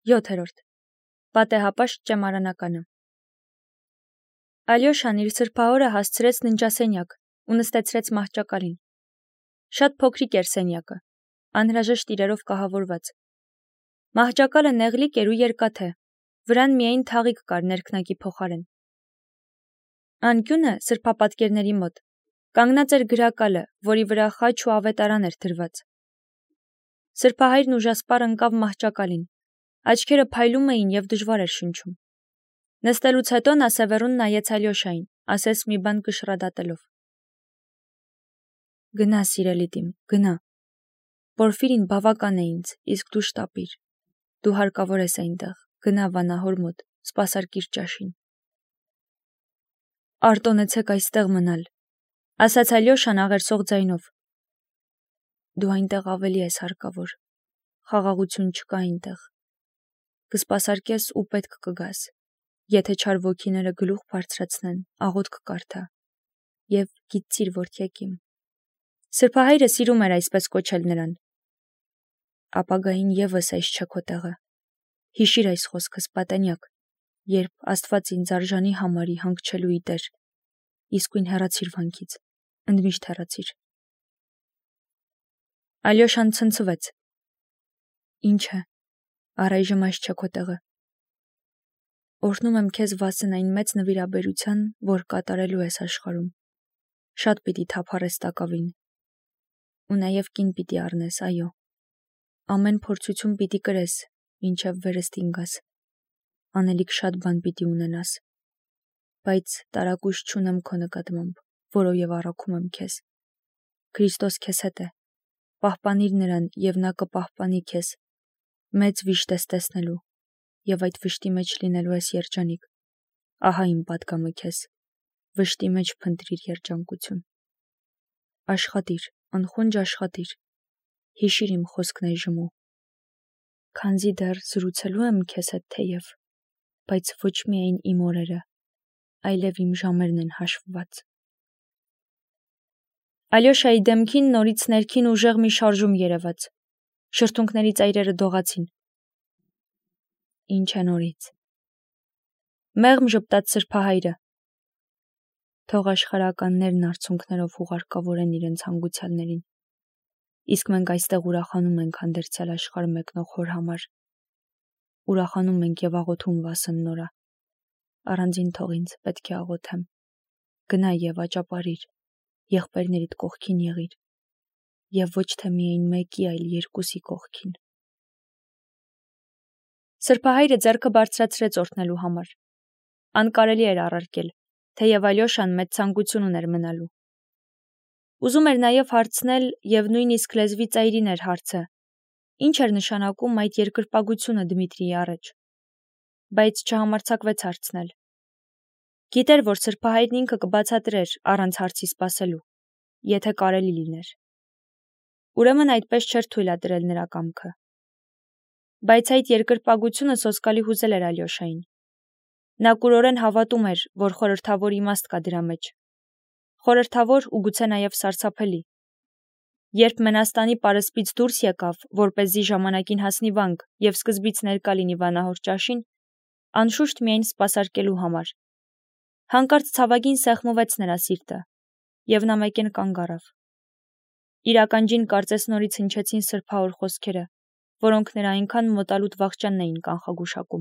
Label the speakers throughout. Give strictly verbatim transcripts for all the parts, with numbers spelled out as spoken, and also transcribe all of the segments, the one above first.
Speaker 1: յոթերորդ. Պատեհապաշտ ճեմարանականը։ Ալյոշան իր սրբահորը հասցրեց ննջասենյակ ու նստեցրեց մահճակալին։ Շատ փոքրիկ էր սենյակը, անհրաժեշտ իրերով կահավորված։ Մահճակալը նեղլիկ էր ու երկաթե, վրան միայն թաղիկ կար ներքնակի փոխարեն։ Անկյունը սրբապատկերների մոտ կանգնած էր գրակալը, որի վրա խաչ ու ավետարան էր դրված։ Սրբահայրն ուժասպառ ընկավ մահճակալին, աչքերը փայլում էին և դժվար էր շնչում։ Նստելուց հետո նա սևեռուն նայեց Ալյոշային, ասես մի բան կշռադատելով. Գնա, սիրելի դիմ, գնա։ Պորֆիրին բավական է ինձ, իսկ դու շտապիր։ Դու հարկավոր ես այնտեղ, գնա վանահոր մոտ, սպասարկիր ճաշին։ Արտոնեցեք այստեղ մնալ, ասաց Ալյոշան աղերսող ձայնով։ Դու այնտեղ ավելի ես հարկավոր, խաղաղություն չկա այնտեղ։ Կսպասարկես ու պետք կգաս, եթե չար ոգիները գլուխ բարձրացնեն, աղոթք կարդա, և գիտցիր որդյակ իմ։ Սրբահայրը սիրում էր այսպես կոչել նրան։ Ապագային ևս այս չէ քո տեղը։ Հիշիր այս խոսքս պատենյակ, երբ Աստված ինձ արժանի համարի հանգչելու ի տեր, իսկույն հեռացիր վանքից, ընդմիշտ հեռացիր։ Ալյոշան ցնցվեց։ Ինչ է, առայժմ այս չէ քո տեղը։ Օրհնում եմ քեզ վասն այն մեծ նվիրաբերության, որ կատարելու ես աշխարհում։ Շատ պիտի թափառես տակավին։ Ու նաև կին պիտի առնես, այո։ Ամեն փորձություն պիտի կրես, մինչև վերստին գաս։ Անելիք շատ բան պիտի ունենաս։ Բայց տարակույս չունեմ քո նկատմամբ, որովհետև առաքում եմ քեզ։ Քրիստոս քեզ հետ է։ Պահպանիր նրան, և նա կպահպանի քեզ։ Մեծ վիշտ ես տեսնելու, և այդ վշտի մեջ լինելու ես երջանիկ։ Ահա իմ պատգամը քեզ։ Վշտի մեջ փնտրիր երջանկություն։ Աշխատիր, անխոնջ աշխատիր։ Հիշիր իմ խոսքն այժմու։ Քանզի դեռ զրուցելու եմ քեզ հետ թեև, բայց ոչ միայն իմ օրերը, այլև իմ ժամերն են հաշվված։ Ալյոշայի դեմքին նորից ներքին ուժեղ մի շարժում երևաց։ Շրթունքների ծայրերը դողացին։ Ինչ է նորից։ Մեղմ ժպտաց սրբահայրը։ Թող աշխարհականներն արցունքներով հուղարկավորեն իրենց հանգուցյալներին, իսկ մենք այստեղ ուրախանում ենք հանդերձյալ աշխարհ մեկնող հոր համար։ Ուրախանում ենք և աղոթում վասն նորա։ Առանձին թող ինձ պետք է աղոթեմ։ Գնա և աճապարիր, եղբայրներիդ կողքին եղիր, և ոչ թե միայն մեկի, այլ երկուսի կողքին։ Սրբահայրը ձեռքը բարձրացրեց օրհնելու համար։ Անկարելի էր առարկել, թեև Ալյոշան մեծ ցանկություն ուներ մնալու։ Ուզում էր նաև հարցնել, և նույնիսկ լեզվի ծայրին էր հարցը. ինչ էր նշանակում այդ երկրպագությունը Դմիտրիի առաջ։ Բայց չհամարձակվեց հարցնել։ Գիտեր, որ սրբահայրն ինքը կբացատրեր առանց հարցի սպասելու, եթե կարելի լիներ։ Ուրեմն այդպես չէր թույլատրել նրա կամքը։ Բայց այդ երկրպագությունը սոսկալի հուզել էր Ալյոշային։ Նա կուրորեն հավատում էր, որ խորհրդավոր իմաստ կա դրա մեջ։ Խորհրդավոր ու գուցե նաև սարսափելի։ Երբ Մենաստանի պարսպից դուրս եկավ, որպեսզի ժամանակին հասնի վանք և սկզբից ներկա լինի վանահոր ճաշին, անշուշտ միայն սպասարկելու համար։ Հանկարծ ցավագին սեղմվեց նրա սիրտը, և նա մեկեն կանգ առավ։ Իր ականջին կարծես նորից հնչեցին սրբահոր խոսքերը, որոնք նրա այնքան մոտալուտ վախճանն էին կանխագուշակում։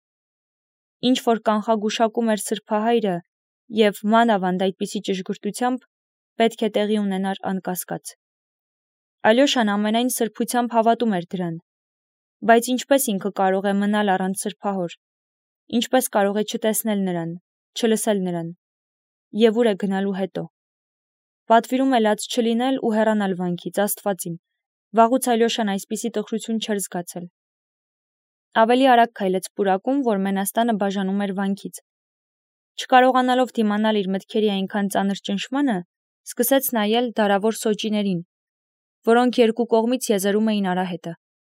Speaker 1: Ինչ որ կանխագուշակում էր սրբահայրը, և մանավանդ այդպիսի ճշգրտությամբ, պետք է տեղի ունենար անկասկած։ Ալյոշան ամենայն սրբությամբ հավատում էր դրան։ Բայց ինչպես ինքը կարող է մնալ առանց սրբահոր։ Ինչպես կարող է չտեսնել նրան, չլսել նրան։ Եվ ուր է գնալու հետո։ Պատվիրում է լաց չլինել ու հեռանալ վանքից, Աստված իմ։ Վաղուց Ալյոշան այսպիսի տխրություն չէր զգացել։ Ավելի արագ քայլեց պուրակում, որ Մենաստանը բաժանում էր վանքից։ Չկարողանալով դիմանալ իր մտքերի այնքան ծանր ճնշմանը, սկսեց նայել դարավոր սոճիներին, որոնք երկու կողմից եզերում էին արահետը։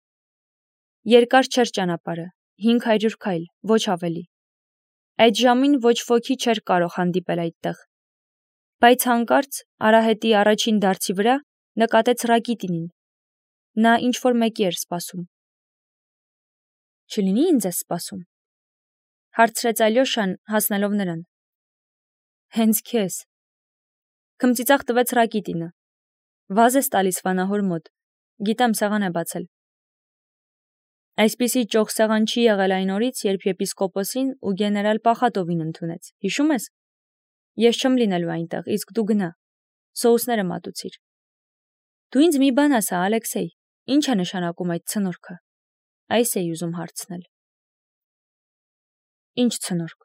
Speaker 1: Երկար չէր ճանապարհը, հինգ հարյուր քայլ, ոչ ավելի։ Այդ ժամին ոչ ոքի չէր կարող հանդիպել այդտեղ։ Բայց հանկարծ արահետի առաջին դարձի վրա նկատեց Ռակիտինին։ Նա ինչ-որ մեկի էր սպասում։ Չլինի ինձ ես սպասում։ Հարցրեց Ալյոշան, հասնելով նրան։ Հենց քեզ։ Քմծիծաղ տվեց Ռակիտինը։ Վազ ես տալիս վանահոր մոտ։ Գիտեմ, սեղան է բացել։ Այսպիսի ճոխ սեղան չի եղել այն օրից, երբ եպիսկոպոսին ու գեներալ Պախատովին ընդունեց։ Հիշում ես։ Ես չեմ լինելու այնտեղ, իսկ դու գնա։ Սոուսները մատուցիր։ Դու ինձ մի բան ասա, Ալեքսեյ, ինչ է նշանակում այդ ցնորքը։ Այս էի ուզում հարցնել։ Ինչ ցնորք։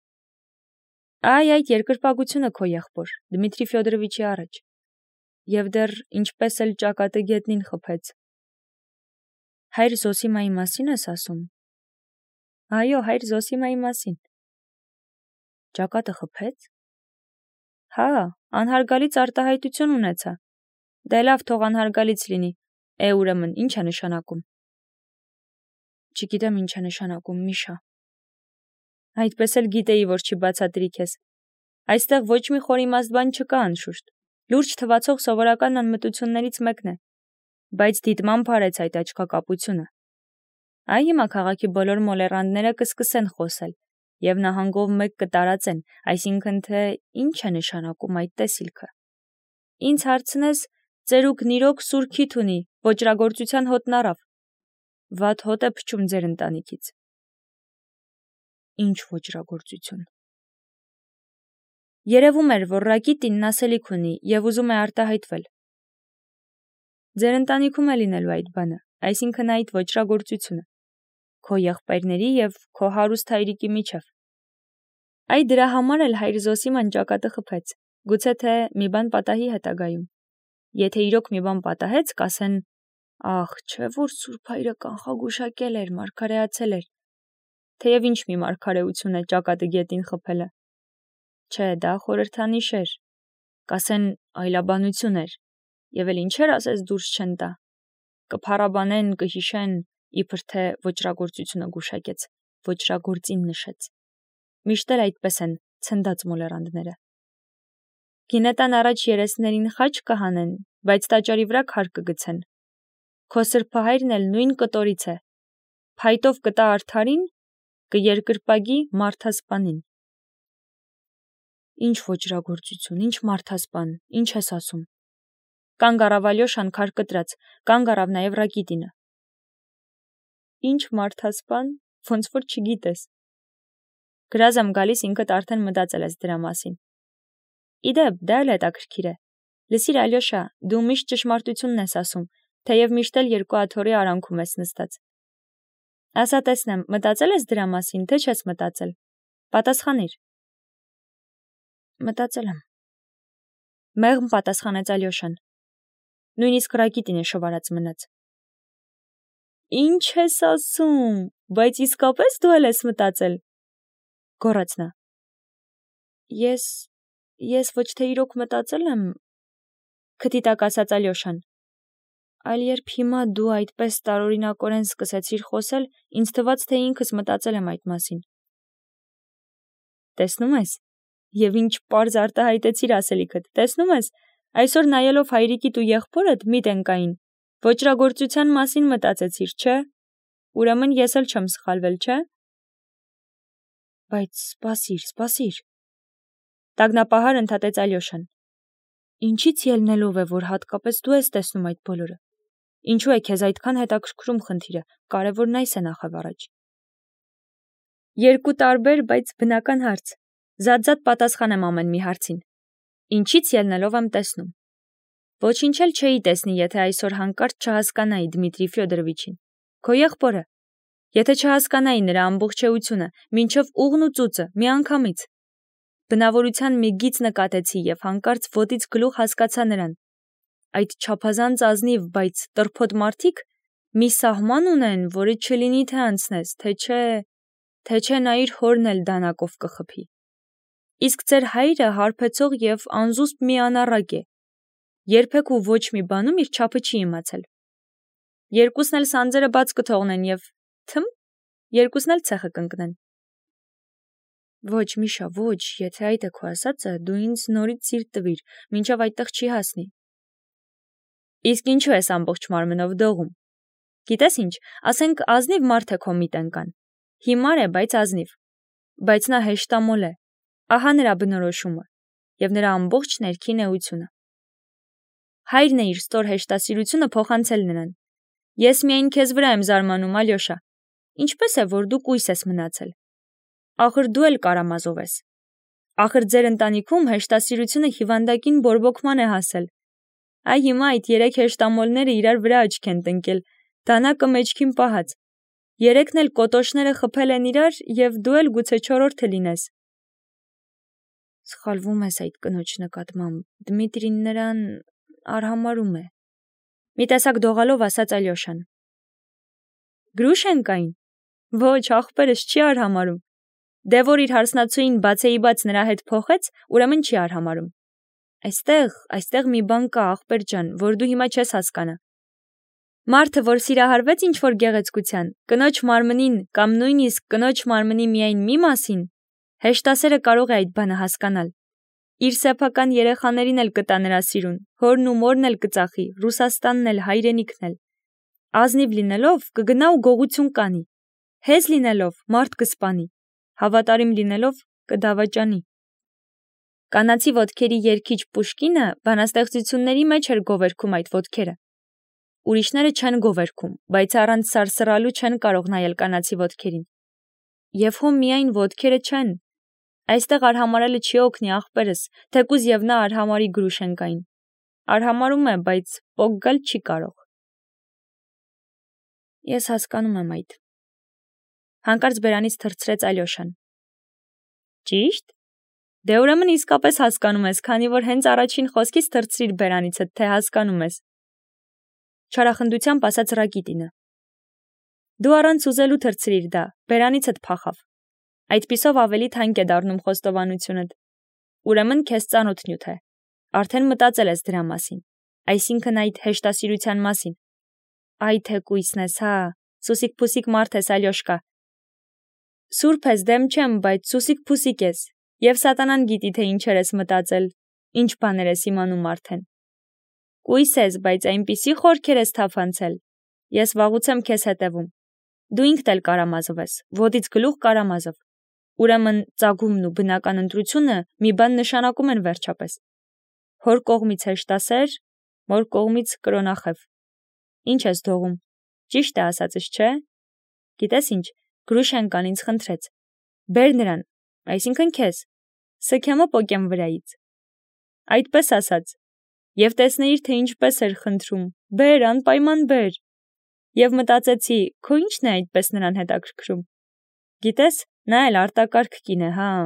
Speaker 1: Այ այդ երկրպագությունը քո եղբոր, Դմիտրի Ֆյոդորովիչի առաջ։ Եվ դեռ ինչպես էլ ճակատը գետնին խփեց։ Հայր Զոսիմայի մասին ես ասում։ Այո, հայր Զոսիմայի մասին։ Ճակատը խփեց։ Հա, անհարգալից արտահայտություն ունեցա։ Դե լավ, թող անհարգալից լինի։ Է ուրեմն, ինչ է նշանակում։ Չգիտեմ ինչ է նշանակում, Միշա։ Այդպես էլ գիտեի, որ չի բացատրի քեզ։ Այստեղ ոչ մի խորիմաստ բան չկա անշուշտ։ Լուրջ թվացող սովորական անմտություններից մեկն է։ Բայց դիտմամբ արեց այդ աչքակապությունը։ Այ հիմա քաղաքի բոլոր մոլեռանդները կսկսեն խոսել, եւ նահանգով մեկ կտարածեն, այսինքն թե ինչ է նշանակում այդ տեսիլքը։ Ինձ հարցնես, ծերուկն իրոք սուր քիթ ունի, ոճրագործության հոտն առավ։ Վատ հոտ է փչում ձեր ընտանիքից։ Ինչ ոճրագործություն։ Երևում էր, որ Ռակիտինն ասելիք ունի եւ ուզում է արտահայտվել։ Ձեր ընտանիքում է լինելու այդ բանը, այսինքն այդ ոճրագործությունը, քո եղբայրների եւ քո հարուստ հայրիկի միջև։ Այ դրա համար էլ հայր Զոսիման ճակատը խփեց, գուցե թե մի բան պատահի հետագայում։ Եթե իրոք մի բան պատահեց, կասեն. Ախ, չէ՞ որ Սուրբ հայրը կանխագուշակել էր, մարգարեացել էր։ Թեև ինչ մի մարգարեություն է ճակատը գետին խփելը։ Չէ, դա խորհրդանիշ էր։ Կասեն այլաբանություն էր։ Եվ էլ ինչեր ասես դուրս չեն տա։ Կփառաբանեն, կհիշեն, իբր թե ոճրագործությունը գուշակեց, ոճրագործին նշեց։ Միշտ էլ այդպես են ցնդած մոլեռանդները։ Գինետան առաջ երեսներին խաչ կհանեն, բայց տաճարի վրա քար կգցեն։ Քո սրբահայրն էլ նույն կտորից է։ Փայտով կտա արդարին, կերկրպագի մարդասպանին։ Ինչ ոճրագործություն, ինչ մարդասպան, ինչ ես ասում։ Կանգ առավ Ալյոշան քար կտրած, կանգ առավ նաև Ռակիտինը։ Ինչ մարդասպան, ոնց որ չգիտես։ Գրազ եմ գալիս ինքդ արդեն մտածել ես դրա մասին։ Իդեպ, դա էլ հետաքրքիր է։ Լսիր Ալյոշա, դու միշտ ճշմարտությունն ես ասում, թեև միշտ էլ երկու աթոռի արանքում ես նստած։ Ասա տեսնեմ, մտածել ես դրա մասին, թե չես մտածել։ Պատասխանիր։ Մտածել եմ։ Մեղմ պատասխանեց Ալյոշան։ Նույնիսկ Ռակիտինը շվարած մնաց։ Ինչ ես ասում, բայց իսկապես դու էլ ես մտածել։ Գոռաց նա։ Ես, ես ոչ թե իրոք մտածել եմ, քթի տակ ասաց Ալյոշան, այլ երբ հիմա դու այդպես տարօրինակորեն սկսեցիր խոսել, ինձ թվաց, թե ինքս մտածել եմ այդ մասին։ Տեսնում ես, եւ ինչ պարզ արտահայտեցիր ասելիքդ, տեսնում ես, այսօր նայելով հայրիկիդ ու եղբորդ մի տենկային, ոճրագործության մասին մտածեցիր, չէ՞։ Ուրեմն ես էլ չեմ սխալվել, չէ՞։ Բայց սպասիր, սպասիր։ Տագնապահար ընդհատեց Ալյոշան։ Ինչից ելնելով է, որ հատկապես դու ես տեսնում այդ բոլորը։ Ինչու է քեզ այդքան հետաքրքրում խնդիրը, կարևորն այս է նախավ առաջ։ Երկու տարբեր, բայց բնական հարց։ Զատ-զատ պատասխանեմ ամեն մի հարցին։ Ինչից ելնելով եմ տեսնում։ Ոչինչ էլ չէի տեսնի, եթե այսօր հանկարծ չհասկանայի Դմիտրի Ֆյոդորովիչին։ Քո եղբորը։ Եթե չհասկանայի նրա ամբողջությունը, մինչև ուղն ու ծուծը, միանգամից։ Բնավորության մի գիծ նկատեցի եւ հանկարծ ոտից գլուխ հասկացա նրան։ Այդ չափազանց ազնիվ, բայց տրփոտ մարդիկ մի սահման ունեն, որը չլինի թե անցնես, թե չէ, թե չէ նա իր հորն էլ դանակով կխփի։ Իսկ ձեր հայրը հարբեցող եւ անզուսպ մի անառակ է։ Երբեք ու ոչ մի բանում իր չափը չի իմացել։ Երկուսն էլ սանձերը բաց կթողնեն եւ թմ, երկուսն էլ ցեխը կընկնեն։ Ոչ, Միշա, ոչ, եթե այդ է քո ասածը, դու ինձ նորից սիրտ տվիր, մինչև այդտեղ չի հասնի։ Իսկ ինչու ես ամբողջ մարմնով դողում։ Գիտես ինչ, ասենք ազնիվ մարդ է քո միտենկան։ Հիմար է, բայց ազնիվ։ Բայց նա հեշտամոլ է։ Ահա նրա բնորոշումը եւ նրա ամբողջ ներքին էությունը։ Հայրն է իր ստոր հեշտասիրությունը փոխանցել նրան։ Ես միայն քեզ վրա եմ զարմանում, Ալյոշա։ Ինչպես է, որ դու կույս ես մնացել։ Ախր դու էլ Կարամազով ես։ Ախր ձեր ընտանիքում հեշտասիրությունը հիվանդակին բորբոքման է հասել։ Այ հիմա այդ երեք հեշտամոլները իրար վրա աչք են տնկել, դանակը մեջքին պահած։ Երեքն էլ կոտոշները խփել են իրար եւ դու էլ գուցե չորրորդը լինես։ Սխալվում ես այդ կնոջ նկատմամբ, Դմիտրին նրան արհամարում է։ Մի տեսակ դողալով ասաց Ալյոշան։ Գրուշենկային։ Ոչ, ախպերս չի արհամարում։ Դե որ իր հարսնացուին բացեի բաց նրա հետ փոխեց, ուրեմն չի արհամարում։ Այստեղ, այստեղ մի բան կա, ախպեր ջան, որ դու հիմա չես հասկանա։ Մարդը, որ սիրահարվեց ինչ-որ գեղեցկության, կնոջ մարմնին կամ նույնիսկ կնոջ մարմնի միայն մի մասին, հեշտասերը կարող է այդ բանը հասկանալ։ Իր սեփական երեխաներին էլ կտա նրա սիրուն, հորն ու մորն էլ կծախի, Ռուսաստանն էլ, հայրենիքն էլ։ Ազնիվ լինելով կգնա ու գողություն կանի, հեզ լինելով մարդ կսպանի, հավատարիմ լինելով կդավաճանի։ Կանացի ոտքերի երգիչ Պուշկինը բանաստեղծությունների մեջ էր գովերգում այդ ոտքերը։ Ուրիշները չեն գովերգում, բայց առանց սարսռալու չեն կարող նայել կանացի ոտքերին։ Եվ հո միայն ոտքերը չեն։ Այստեղ արհամարելը չի օգնի, ախպերս, թեկուզ եւ նա արհամարի Գրուշենկային։ Արհամարում է, բայց պոկ գալ չի կարող։ Ես հասկանում եմ այդ։ Հանկարծ բերանից թռցրեց Ալյոշան։ Ճիշտ։ Դե ուրեմն իսկապես հասկանում ես, քանի որ հենց առաջին խոսքից թռցրիր բերանիցդ, թե հասկանում ես։ Չարախնդությամբ ասաց Ռակիտինը։ Դու առանց ուզելու թռցրիր դա, բերանիցդ փախավ։ Այդպիսով ավելի թանկ է դառնում խոստովանությունդ։ Ուրեմն քեզ ծանոթ նյութ է։ Արդեն մտածել ես դրա մասին, այսինքն այդ հեշտասիրության մասին։ Այ թե կույսն ես, հա, սուսիկ-փուսիկ մարդ ես, Ալյոշկա։ Սուրբ ես, դեմ չեմ, բայց սուսիկ-փուսիկ ես, եւ սատանան գիտի, թե ինչեր ես մտածել, ինչ բաներ ես իմանում արդեն։ Կույս ես, բայց այնպիսի խորքեր ես թափանցել, ես վաղուց եմ քեզ հետևում։ Դու ինքդ էլ Կարամազով ես, ոտից գլուխ Կարամազով։ Ուրեմն ծագումն ու բնական ընտրությունը մի բան նշանակում են վերջապես։ Հոր կողմից հեշտասեր, մոր կողմից կրոնախև։ Ինչ ես դողում։ Ճիշտ է ասածս, չէ։ Գիտես ինչ, Գրուշենկան ինձ խնդրեց։ Բեր նրան, այսինքն քեզ։ Սքեմը պոկեմ վրայից։ Այդպես ասաց։ Եվ տեսնեիր, թե ինչպես էր խնդրում։ Բեր, անպայման բեր։ Եվ մտածեցի, քո ինչն է այդպես նրան հետաքրքրում։ Գիտես, նա էլ արտակարգ կին է, հա։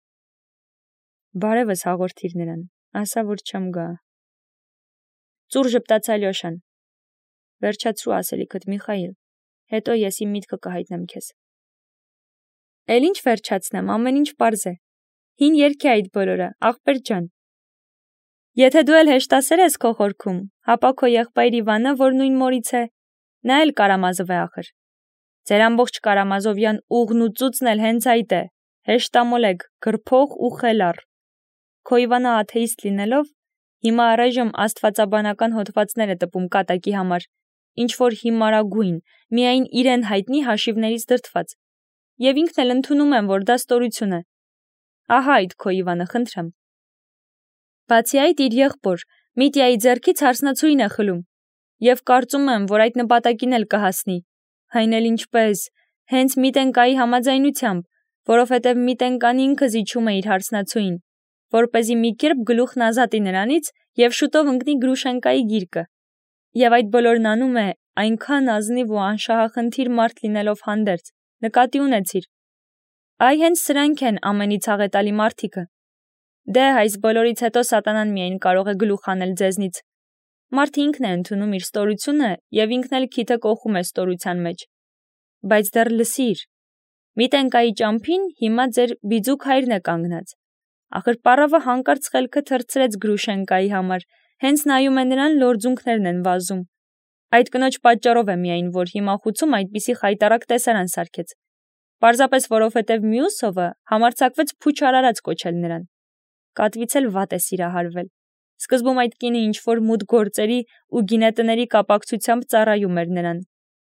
Speaker 1: Բարևս հաղորդիր նրան, ասա, որ չեմ գա։ Ծուռ ժպտաց Ալյոշան։ Վերջացրու ասելիքդ, Միխայիլ, հետո ես իմ միտքը կհայտնեմ քեզ։ Էլ ինչ վերջացնեմ, ամեն ինչ պարզ է։ Հին երգ է այդ բոլորը, ախպեր ջան։ Եթե դու էլ հեշտասեր ես քո խորքում, հապա քո եղբայր Իվանը, որ նույն մորից է, նա էլ Կարամազով է ախր։ Ձեր ամբողջ Կարամազովյան ուղն ու ծուծն էլ հենց այդ է, հեշտամոլեգ, գրփող ու խելառ։ Քո Իվանը աթեիստ լինելով, հիմա առայժմ աստվածաբանական հոդվածներ է տպում կատակի համար, ինչ որ հիմարագույն, միայն իրեն հայտնի հաշիվներից դրդված։ Եվ ինքն էլ ընդունում եմ, որ դա ստորություն է։ Ահա այդ քո Իվանը, խնդրեմ։ Բացի այդ իր եղբոր, Միտիայի ձեռքից հարսնացուին է խլում, եւ կարծում եմ, որ այդ նպատակին էլ կհասնի։ Այն էլ ինչպես, հենց Միտենկայի համաձայնությամբ, որովհետև Միտենկան ինքը զիջում է իր հարսնացուին, որպեսզի մի կերպ գլուխն ազատի նրանից եւ շուտով ընկնի Գրուշենկայի գիրկը։ Եվ այդ բոլորն անում է այնքան ազնիվ ու անշահախնդիր մարդ լինելով հանդերձ, նկատի ունեցիր։ Այ հենց սրանք են ամենից աղետալի մարդիկը։ Դե այս բոլորից հետո սատանան միայն կարող է գլուխ անել ձեզնից։ Մարդը ինքն է ընդունում իր ստորությունը եւ ինքն էլ քիթը կոխում է ստորության մեջ։ Բայց դեռ լսիր։ Միտենկայի ճամփին հիմա ձեր բիձուկ հայրն է կանգնած։ Ախր պարավը հանկարծ խելքը թռցրեց Գրուշենկայի համար, հենց նայում է նրան լորձունքներն են վազում։ Այդ կնոջ պատճառով է միայն, որ հիմա խուցում այդպիսի խայտարակ տեսարան սարքեց։ Պարզապես որովհետև մյուսովը համարձակվեց փուչ արարած կոչել նրան։ Կատվից էլ վատ է սիրահարվել։ Սկզբում այդ կինը ինչ որ մութ գործերի ու գինետների կապակցությամբ ծառայում էր նրան,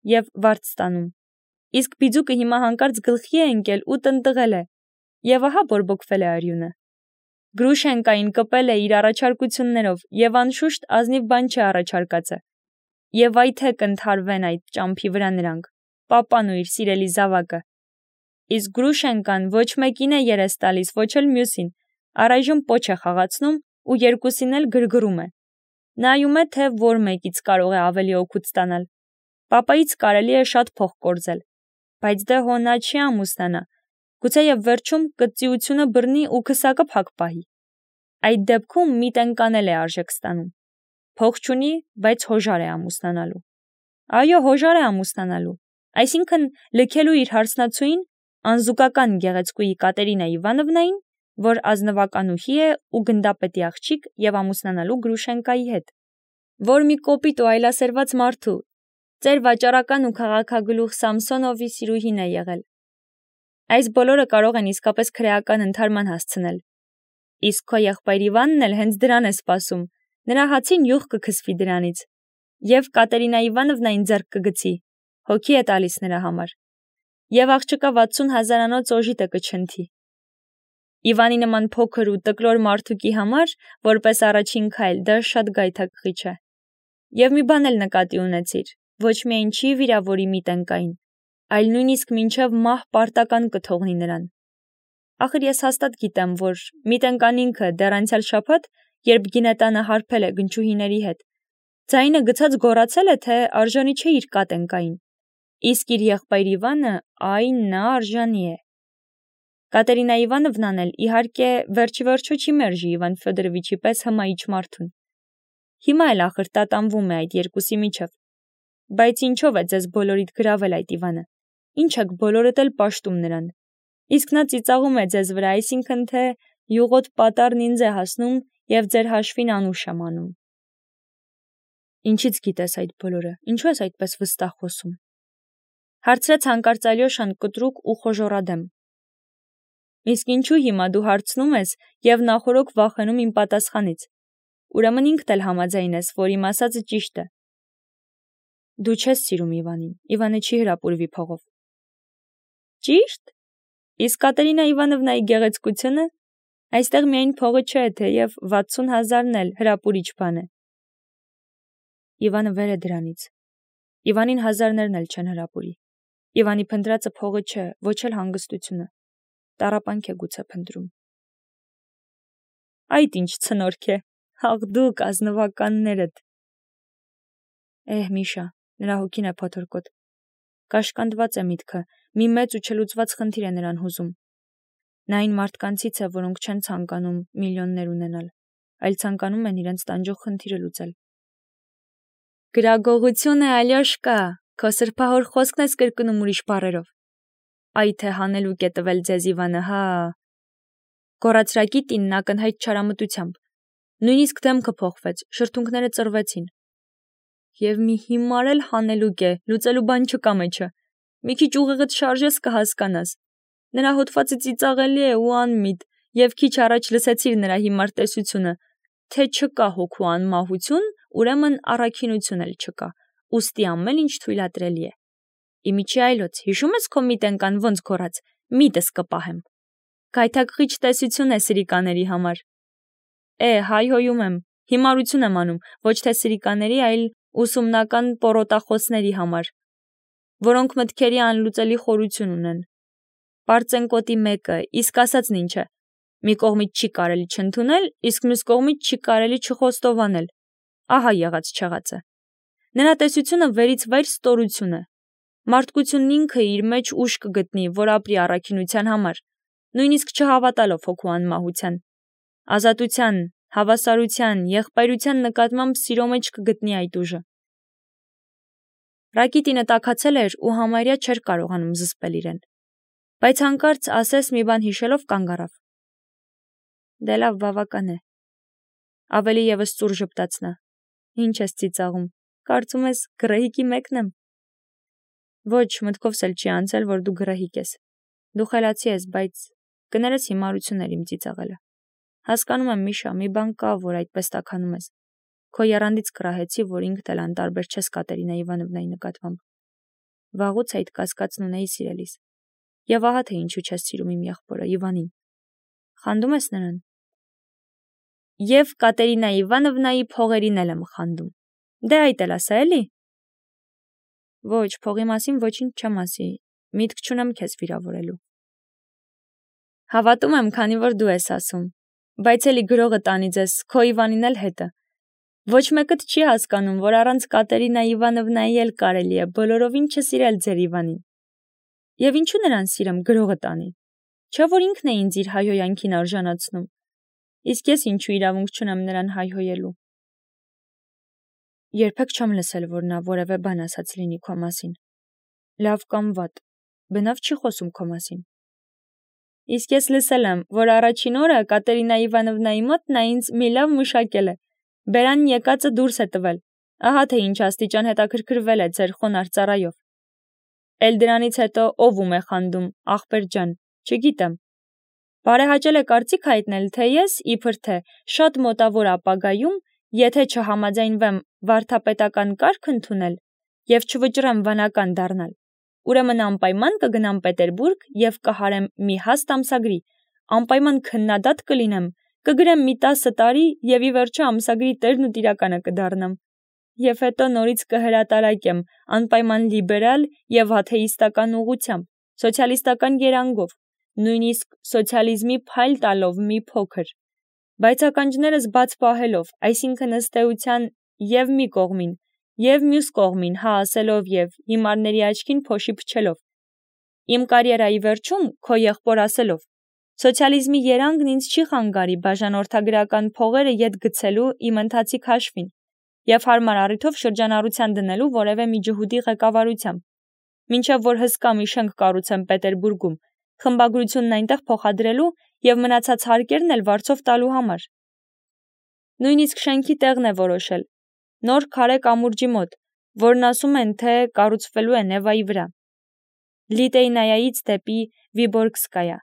Speaker 1: և վարձ ստանում։ Իսկ բիձուկը հիմա հանկարծ գլխի է ընկել ու տնտղել է, և ահա բորբոքվել է արյունը։ Գրուշենկային կպել է իր առաջարկություններով և անշուշտ ազնիվ բան չի առաջարկածը։ Եվ այ թե կընդհարվեն այդ ճամփի վրա նրանք, պապան ու իր սիրելի զավակը։ Իսկ Գրուշենկան ոչ մեկին է երես տալիս, ոչ էլ մյուսին, առայժմ պոչ է խաղացնում ու երկուսին էլ գրգռում է։ Նայում է, թե որ մեկից կարող է ավելի օգուտ ստանալ։ Պապայից կարելի է շատ փող կորզել, բայց դե հո նա չի ամուսնանա, գուցեև վերջում կծիությունը բռնի ու քսակը փակ պահի։ Այդ դեպքում մի տնկան էլ է արժեք ստանում։ Փող չունի, բայց հոժար է ամուսնանալու։ Այո, հոժար է ամուսնանալու, այսինքն լքելու իր հարսնացուին, անզուգական գեղեցկուհի Կատերինա Իվանովնային, որ ազնվականուհի է ու գնդապետի աղջիկ և ամուսնանալու Գրուշենկայի հետ, որ մի կոպիտ ու այլասերված մարդու, ծեր վաճառական ու քաղաքագլուխ Սամսոնովի սիրուհին է եղել։ Այս բոլորը կարող են իսկապես քրեական ընդհարման հասցնել։ Իսկ քո եղբայր Իվանն էլ հենց դրան է սպասում, նրա հացին յուղ կքսվի դրանից, և Կատերինա Իվանովնային ձեռք կգցի, հոգի է տալիս նրա համար, և աղջկա վաթսուն հազարանոց օժիտը կչնթի։ Իվանի նման փոքր ու տկլոր մարդուկի համար, որպես առաջին քայլ, դա շատ գայթակղիչ է։ Եվ մի բան էլ նկատի ունեցիր, ոչ միայն չի վիրավորի մի տնկային, այլ նույնիսկ մինչև մահ պարտական կթողնի նրան։ Ախր ես հաստատ գիտեմ, որ մի տնկան ինքը դեռ անցյալ շաբաթ, երբ գինետանը հարբել է գնչուհիների հետ, ձայնը գցած գոռացել է, թե արժանի չէ իր կատենկային, իսկ իր եղբայր Իվանը, այ նա արժանի է։ Կատերինա Իվանովնան էլ, իհարկե, վերջիվերջո չի մերժի Իվան Ֆյոդորովիչի պես հմայիչ մարդուն։ Հիմա էլ ախր տատանվում է այդ երկուսի միջև։ Բայց ինչով է ձեզ բոլորիդ գրավել այդ Իվանը, ինչ եք բոլորդ էլ պաշտում նրան, իսկ նա ծիծաղում է ձեզ վրա, այսինքն թե յուղոտ պատառն ինձ է հասնում և ձեր հաշվին անուշ եմ անում։ Ինչից գիտես այդ բոլորը, ինչու ես այդպես վստահ խոսում, հարցրեց հանկարծ Ալյոշան կտրուկ ու խոժոռադեմ։ Իսկ ինչու հիմա դու հարցնում ես և նախօրոք վախենում իմ պատասխանից, ուրեմն ինքդ էլ համաձայն ես, որ իմ ասածը ճիշտ է։ Դու չես սիրում Իվանին, Իվանը չի հրապուրվի փողով։ Ճիշտ։ Իսկ Կատերինա Իվանովնայի գեղեցկությունը, այստեղ միայն փողը չէ, թեև վաթսուն հազարն էլ հրապուրիչ բան է։ Իվանը վեր է դրանից։ Իվանին հազարներն էլ չեն հրապուրի։ Իվանի փնտրածը փողը չէ, ոչ էլ հանգստությունը, տառապանք է գուցե փնտրում։ Այդ ինչ ցնորք է, աղ դուք ազնվականներդ։ Էհ, Միշա, նրա հոգին է փոթորկոտ։ Կաշկանդված է միտքը, մի մեծ ու չլուծված խնդիր է նրան հուզում։ Նա այն մարդկանցից է, որոնք չեն ցանկանում միլիոններ ունենալ, այլ ցանկանում են իրենց տանջող խնդիրը լուծել։ Գրագողություն է, Ալյոշկա, քո սրբահոր խոսքն ես կրկնում ուրիշ բառերով։ Այ թե հանելուկ է տվել ձեզ Իվանը, հա։ Գոռացրակի տինն ակնհայտ չարամտությամբ։ Նույնիսկ դեմքը փոխվեց, շրթունքները ծռվեցին։ Եվ մի հիմար էլ հանելուկ է, լուծելու բան չկա մեջը։ Մի քիչ ուղեղդ շարժես կհասկանաս։ Նրա հոդվածը ծիծաղելի է ու անմիտ, և քիչ առաջ լսեցիր նրա հիմար տեսությունը, թե չկա հոգու անմահություն, ուրեմն առաքինություն էլ չկա, ուստի ամեն ինչ թույլատրելի է։ Իմիջի այլոց, հիշում ես քո մի տնկան ոնց գոռաց, միտս կպահեմ։ Գայթակղիչ տեսություն է սրիկաների համար։ Է, հայհոյում եմ, հիմարություն եմ անում, ոչ թե սրիկաների, այլ ուսումնական պորոտախոսների համար, որոնք մտքերի անլուծելի խորություն ունեն։ Պարծենկոտի մեկը, իսկ ասածն ինչ է։ Մի կողմից չի կարելի չընդունել, իսկ մյուս կողմից չի կարելի չխոստովանել։ Ահա եղած չեղածը։ Նրա տեսությունը վերից վայր ստորություն է։ Մարդկությունն ինքը իր մեջ ուժ կգտնի, որ ապրի առաքինության համար, նույնիսկ չհավատալով հոգու անմահության, ազատության, հավասարության, եղբայրության նկատմամբ սիրո մեջ կգտնի այդ ուժը։ Ռակիտինը տաքացել էր ու համարյա չէր կարողանում զսպել իրեն, բայց հանկարծ ասես մի բան հիշելով կանգ առավ։ Դե լավ, բավական է։ Ավելի ևս ծուռ ժպտաց նա։ Ինչ ես ծիծաղում, կարծում ես գրեհիկի մեկն եմ։ Ոչ, մտքովս էլ չի անցել, որ դու գրեհիկ ես։ Դու խելացի ես, բայց կներես հիմարություն էր իմ ծիծաղելը։ Հասկանում եմ, Միշա, մի բան կա, որ այդպես տաքանում ես։ Քո եռանդից կռահեցի, որ ինքդ էլ անտարբեր չես Կատերինա Իվանովնայի նկատմամբ։ Վաղուց այդ կասկածն ունեի սիրելիս։ Եվ ահա թե ինչու չես սիրում իմ եղբորը Իվանին։ Խանդում ես նրան։ Եվ Կատերինա Իվանովնայի փողերին էլ եմ խանդում։ Դե այդ էլ ասա էլի։ Ոչ, փողի մասին ոչինչ չեմ ասի, միտք չունեմ քեզ վիրավորելու։ Հավատում եմ, քանի որ դու ես ասում, բայց էլի գրողը տանի ձեզ, քո Իվանին էլ հետը։ Ոչ մեկդ չի հասկանում, որ առանց Կատերինա Իվանովնայի էլ կարելի է բոլորովին չսիրել ձեր Իվանին։ Եվ ինչու նրան սիրեմ, գրողը տանի։ Չէ՞ որ ինքն է ինձ իր հայհոյանքին արժանացնում։ Իսկ ես ինչու իրավունք չունեմ նրան հայհոյելու։ Երբեք չեմ լսել, որ նա որևէ բան ասած լինի քո մասին։ Լավ կամ վատ, բնավ չի խոսում քո մասին։ Իսկ ես լսել եմ, որ առաջին օրը Կատերինա Իվանովնայի մոտ նա ինձ մի լավ մշակել է։ Բերանն եկածը դուրս է տվել։ Ահա թե ինչ աստիճան հետաքրքրվել է ձեր խոնարհ ծառայով։ Էլ դրանից հետո ով ում է խանդում, ախպեր ջան, չգիտեմ։ Բարեհաճել է կարծիք հայտնել, թե ես, իբր թե շատ մոտավոր ապագայում, եթե չհամաձայնվեմ վարդապետական կարգ ընդունել եւ չվճռեմ վանական դառնալ, ուրեմն անպայման կգնամ Պետերբուրգ եւ կհարեմ մի հաստ ամսագրի, անպայման քննադատ կլինեմ, կգրեմ մի տասը տարի եւ ի վերջո ամսագրի տերն ու տիրականը կդառնամ։ Եվ հետո նորից կհրատարակեմ անպայման լիբերալ եւ աթեիստական ուղղությամբ, սոցիալիստական երանգով, նույնիսկ սոցիալիզմի փայլ տալով մի փոքր, բայց ականջներս բաց պահելով, այսինքն ըստ էության եւ մի կողմին, եւ մյուս կողմին հա ասելով եւ հիմարների աչքին փոշի փչելով։ Իմ կարիերայի վերջում քո եղբոր ասելով. սոցիալիզմի երանգն ինձ չի խանգարի բաժանորդագրական փողերը ետ գցելու իմ ընթացիկ հաշվին եւ հարմար առիթով շրջանառության դնելու որևէ մի ջհուդի ղեկավարությամբ, մինչև որ հսկա մի շենք կառուցեմ Պետերբուրգում, խմբագրությունն այնտեղ փոխադրելու եւ մնացած հարկերն էլ վարձով տալու համար։ Նույնիսկ շենքի տեղն է որոշել, նոր քարե կամուրջի մոտ, որն ասում են, թե կառուցվելու է Նևայի վրա, Լիտեյնայից դեպի Վիբորգսկայա։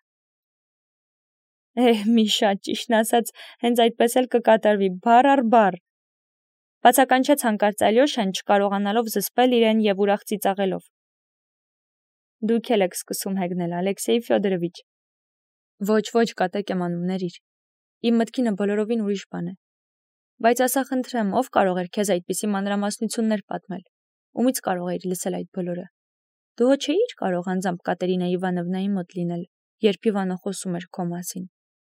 Speaker 1: Էհ, Միշա, ճիշտն ասած, հենց այդպես էլ կկատարվի, բառ առ բառ։ Բացականչեց հանկարծ Ալյոշան, չկարողանալով զսպել իրեն եւ ուրախ ծիծաղելով։ Դուք էլ եք սկսում հեգնել, Ալեքսեյ Ֆյոդորովիչ։ Ոչ, ոչ, կատակ եմ անում, ների։ Իմ մտքինը բոլորովին ուրիշ բան է։ Բայց ասա խնդրեմ, ով կարող էր քեզ այդպիսի մանրամասնություններ պատմել։ Ումից կարող էիր լսել այդ բոլորը։ Դու հո չէիր կարող անձամբ Կատերինա Իվանովնայի մոտ լինել, երբ Իվանը խոսում էր քո մասին։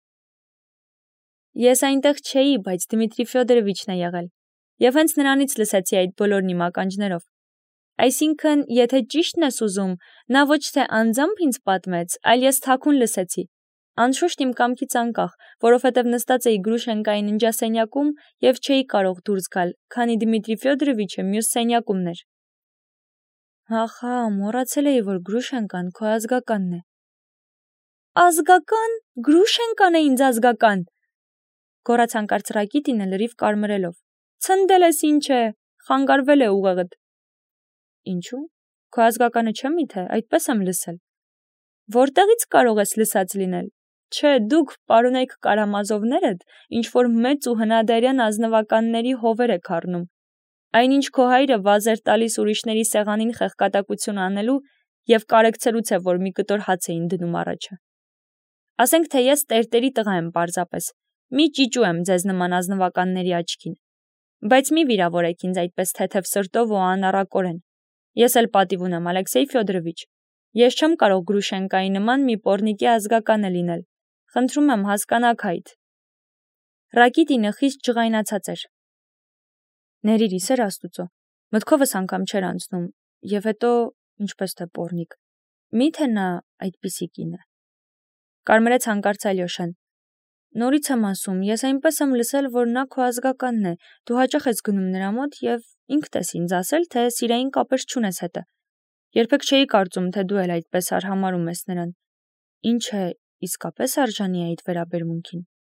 Speaker 1: Ես այնտեղ չէի, բայց Դմիտրի Ֆյոդորովիչն է եղել, եւ հենց նրանից լսեցի այդ բոլորն իմ ականջներով։ Այսինքն, եթե ճիշտն ես ուզում, նա ոչ թե անձամբ ինձ պատմեց, այլ ես թաքուն լսեցի։ Անշուշտ իմ կամքից անկախ, որովհետև նստած էի Գրուշենկայի ննջասենյակում եւ չէի կարող դուրս գալ, քանի Դմիտրի Ֆյոդորովիչը մյուս սենյակումն էր։ Ահա, մոռացել էի, որ Գրուշենկան քո ազգականն է։ Ազգական, Գրուշենկան է ինձ ազգական։ Գոռաց հանկարծ Ռակիտինը լրիվ կարմրելով։ Ցնդել ես ինչ է, խանգարվել է ուղեղդ։ Ինչու՞։ Քո ազգականը չեմ միթե, այդպես եմ լսել։ Որտեղից կարող ես լսած լինել։ Չէ, դուք, պարոնայք Կարամազովներդ, ինչ որ մեծ ու հնադարյան ազնվականների հովեր եք առնում։ Այնինչ քո հայրը վազ էր տալիս ուրիշների սեղանին խեղկատակություն անելու եւ կարեկցելուց է, որ մի կտոր հաց էին դնում առաջը։ Ասենք թե ես տերտերի տղա եմ պարզապես, մի ճիճու եմ ձեզ նման ազնվականների աչքին։ Բայց մի վիրավորեք ինձ այդպես թեթև սրտով ու անառակորեն։ Ես էլ պատիվ ունեմ, Ալեքսեյ Ֆյոդորովիչ։ Ես չեմ կարող Գրուշենկայի նման մի պոռնիկի ազգականը լինել։ Խնդրում եմ հասկանաք այդ։ Ռակիտինը խիստ ջղայնացած էր։ Ներիր, իսեր Աստուծո, մտքովս անգամ չէր անցնում, եւ հետո ինչպես թե պոռնիկ։ Միթե նա այդպիսի կին է։ Կարմրեց հանկարծ Ալյոշան։ Նորից եմ ասում, ես այնպես եմ լսել, որ նա քո ազգականն է, դու հաճախ ես գնում նրա մոտ եւ ինքդ ես ինձ ասել, թե սիրային կապեր չունես հետը։ Երբեք չէի կարծում, թե դու էլ այդպես արհամարում ես նրան։ Ինչ է, իսկապես արժանի է այդ վերաբերմունքին։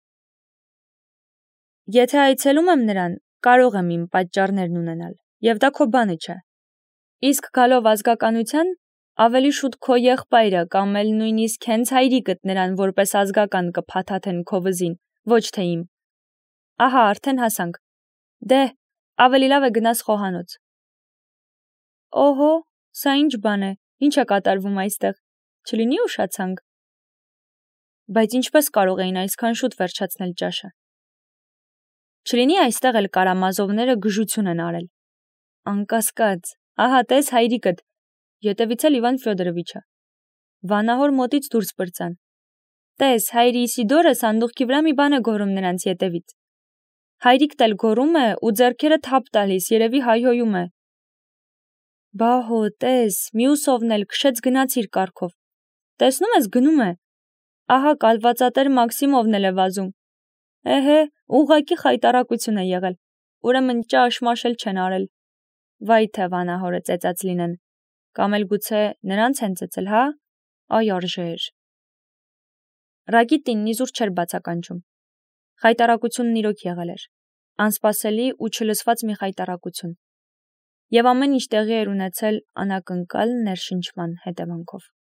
Speaker 1: Եթե այցելում եմ նրան, կարող եմ իմ պատճառներն ունենալ, եւ դա քո բանը չէ։ Իսկ գալով ազգականության, ավելի շուտ քո եղբայրը կամ էլ նույնիսկ հենց հայրիկդ նրան որպես ազգական կփաթաթեն քո վզին, ոչ թե իմ։ Ահա, արդեն հասանք։ Դե, ավելի լավ է գնաս խոհանոց։ Օհո, Սա ինչ բան է, ինչ է կատարվում այստեղ, չլինի ուշացանք։ Բայց ինչպես կարող էին այսքան շուտ վերջացնել ճաշը։ Չլինի այստեղ էլ Կարամազովները գժություն են արել։ Անկասկած, ահա տես հայրիկդ, ետևից էլ Իվան Ֆյոդորովիչը։ Վանահոր մոտից դուրս պրծան։ Տես, հայրի Իսիդորը սանդուղքի վրա մի բան է գոռում նրանց ետևից։ Հայրիկդ էլ գոռում է ու ձեռքերը թափ տալիս, երևի հայհոյում է։ Բա հո, տես, մյուսովն էլ քշեց գնաց իր կառքով։ Տեսնում ես, գնում է։ Ահա կալվածատեր Մաքսիմովն էլ է վազում։ Էհե, ուղղակի խայտառակություն է եղել։ Ուրեմն ճաշ-մաշ էլ չեն արել։ Վայ թե վանահորը ծեծած լինեն։ Կամ էլ գուցե նրանց են ծեծել, հա։ Այ արժեր։ Ռագիտինն իզուր չէր բացականչում։ Խայտառակությունն իրոք եղել էր։ Անսպասելի ու չլսված մի խայտառակություն։ Եվ ամեն ինչ տեղի էր ունեցել անակնկալ ներշնչման հետևանքով։